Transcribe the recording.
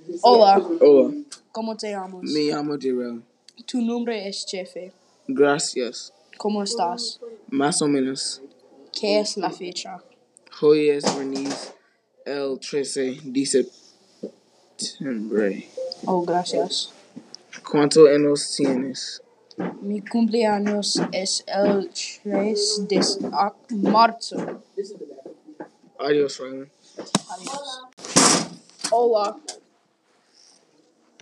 Hola, Hola, ¿cómo te llamas? me llamo Darrell. Tu nombre es Jefe. Gracias. ¿Cómo estás? Más o menos. ¿Qué es la fecha? Hoy es viernes el 13 de septiembre. Oh, gracias. ¿Cuántos años tienes? Mi cumpleaños es el 3 de marzo. Adiós, Rylan. Adiós. Hola.